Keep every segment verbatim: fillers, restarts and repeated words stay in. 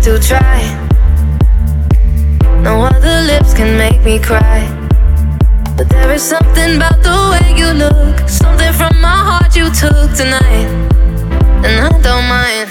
to try. No other lips can make me cry. But there is something about the way you look, something from my heart you took tonight, and I don't mind.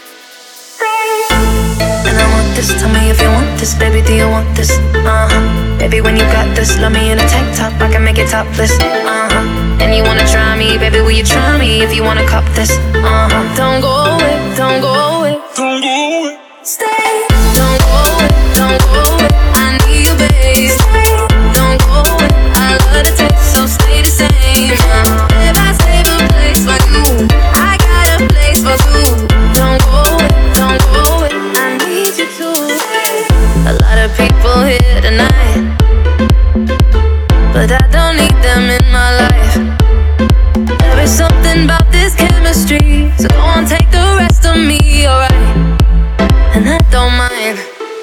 And I want this, tell me if you want this, baby, do you want this? Uh-huh. Baby, when you got this, love me in a tank top, I can make it topless. Uh-huh. And you wanna try me, baby, will you try me if you wanna cop this? Uh-huh. Don't go away, don't go away, don't go away. Stay. Don't go away, don't go away, I need you, babe. Stay. Don't go away, I love the taste, so stay the same. Uh-huh. Babe, I save a place for you, I got a place for two. Don't go away, don't go away, I need you to. A lot of people here tonight, but I don't need them in my life. There is something about this chemistry, so go on, take the rest of me, alright? And I don't mind.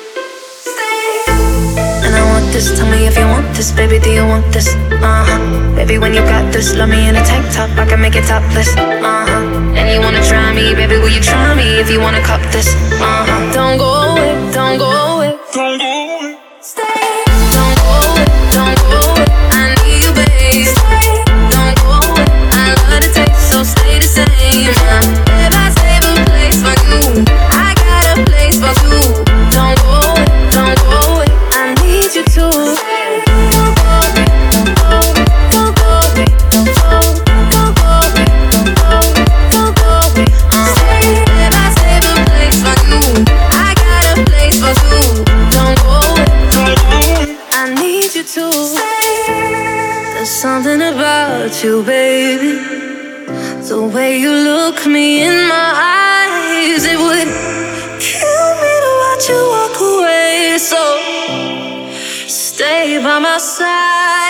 And I want this, tell me if you want this, baby, do you want this? Uh-huh. Baby, when you got this, love me in a tank top, I can make it topless. Uh-huh. And you wanna try me, baby, will you try me if you wanna cop this? Uh-huh. Don't go away, don't go away, don't go away. Stay. Don't go away, don't go away, I need you, babe. Stay. Don't go away, I love the taste, so stay the same. Uh, babe, I save a place for you, I got a place for two. Don't go away, don't go away, I need you to. Don't go away, don't go away, don't go away, don't go away, don't go away, don't go away, don't go away. Uh, babe, I save a place for you, I got a place for two. Don't go away, don't go away, I need you to. There's something about you, baby, the way you look me in my eyes, it would kill me to watch you walk away. So stay by my side.